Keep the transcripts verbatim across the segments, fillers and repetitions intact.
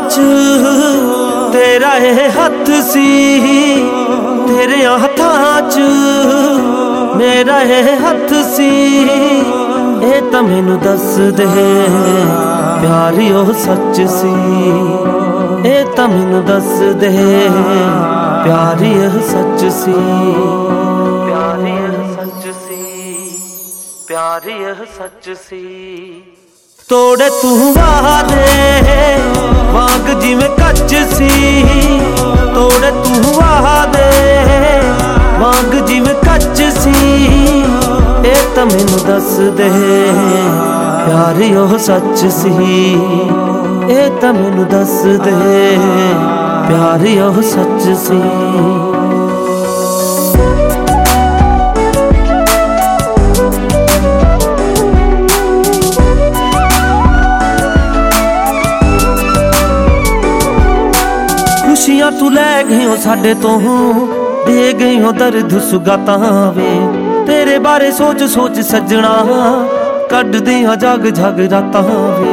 च तेरा ये हथ सी, तेरे हथां च मेरा ये हथ सी। ए तां मैनू दस दे प्यारी ओ सच सी, ए तां मैनू दस दे प्यारी ओ सच सी, प्यारी ओ सच सी, प्यारी ओ सच सी। तोड़े तू वादे वांग जिवें कच सी, तोड़े तू वादे वांग जिवें कच सी। ए तां मैनू दस दे प्यारी ओ सच सी, ए तां मैनू दस दे प्यारी ओ सच सी। खुशियां तू लै गई हो साडे तो, दे गई हो दर्द सुगातां वे। तेरे बारे सोच सोच सजना कट दियां जग जग रातां वे।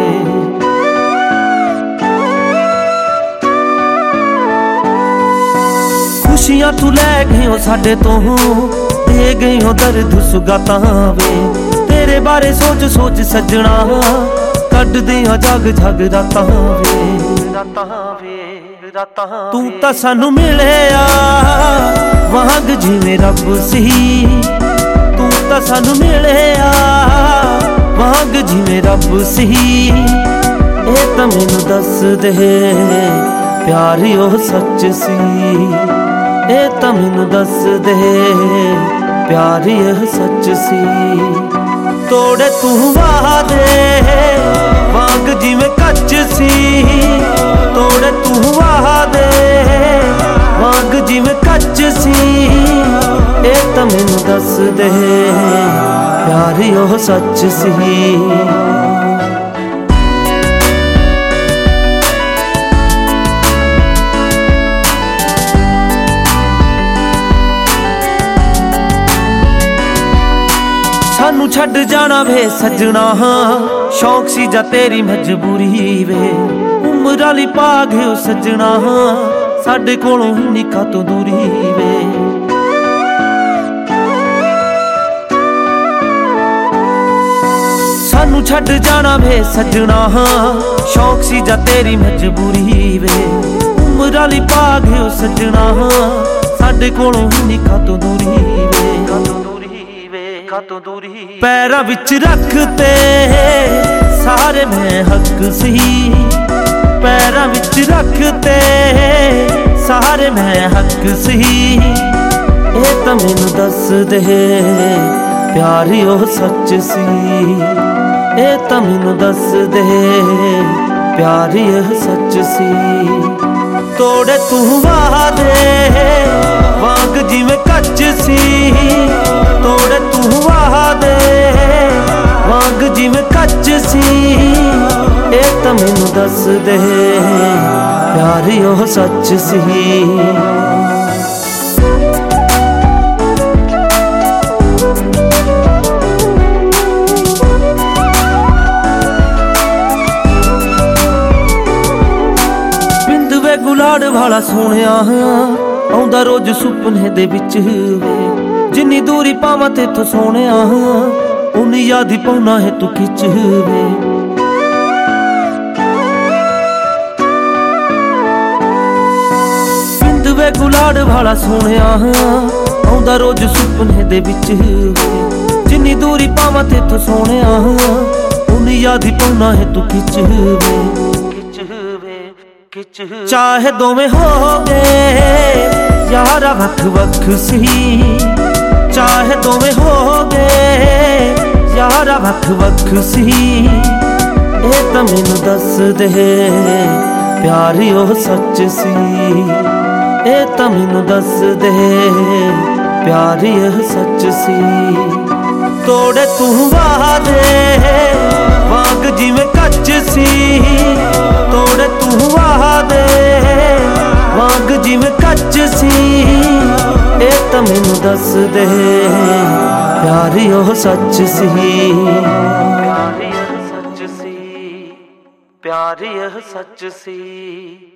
खुशियां तू लै गई हो साडे तो, दे गई हो दर्द सुगातां वे। तेरे बारे सोच सोच सजना कट दियां जग जग रातां वे, रातां वे। तू तां सानू मिलिया वांग जिवें रब सी, तू तां सानू मिलिया वांग जिवें रब सी। ए तां मैनू दस दे प्यारी ओ सच सी, ए तां मैनू दस दे प्यारी ओ सच सी। तोड़े तू वादे वांग जिवें कच सी, तोड़े तू वादे वांग जिवें कच सी। ए तां मैनू दस दे प्यारी ओ सच सी। सानू छड्ड जाना वे सजना शौक सी जा तेरी मजबूरी वे। उमर आली पा गए सजना साडे कोलों निका तो दूरी वे। सानू छड्ड जाना वे सजना शौक सी जा तेरी मजबूरी वे। उमर आली पा गए सजना साडे कोलों निका तो दूरी वे, तो दूरी। पैरां विच रखते सारे मैं हक सी, पैरां विच रखते सारे मैं हक सी। ए तां मैनू दस दे प्यारी ओ सच सी, ए तां मैनू दस दे प्यारी ओ सच सी। तोड़े तू वादे वांग जिवें कच सी, तोड़े तू वादे वांग जिवें कच सी। ए तां मैनू दस दे प्यारी ओ सच सी। गुलाड़ वाला सोहणिया आउंदा रोज सुपने दे विच वे। जिन्नी दूरी पावां तेथों सोहणिया उन्नी याद ही पाउणा है तू खिच वे। बिंद वे गुलाड़ वाला सोहणिया आउंदा रोज सुपने दे विच वे। जिन्नी दूरी पावां तेथों सोहणिया उन्नी याद ही पाउणा है तू खिच वे। चाहे दोवें हो गए यारा वख वख सी, चाहे दोवें हो गए यारा वख वख सी। ए तां मैनू दस दे प्यारी ओ सच सी, ए तां मैनू दस दे प्यारी ओ सच सी। तोड़े तू वादे वांग जिवें कच सी, तोड़े तू वादे वांग जिवें कच सी। ए तां मैनू दस दे प्यारी ओ सच सी, प्यारी ओ सच सी, ਪਿਆਰ ਇਹ ਸੱਚ ਸੀ।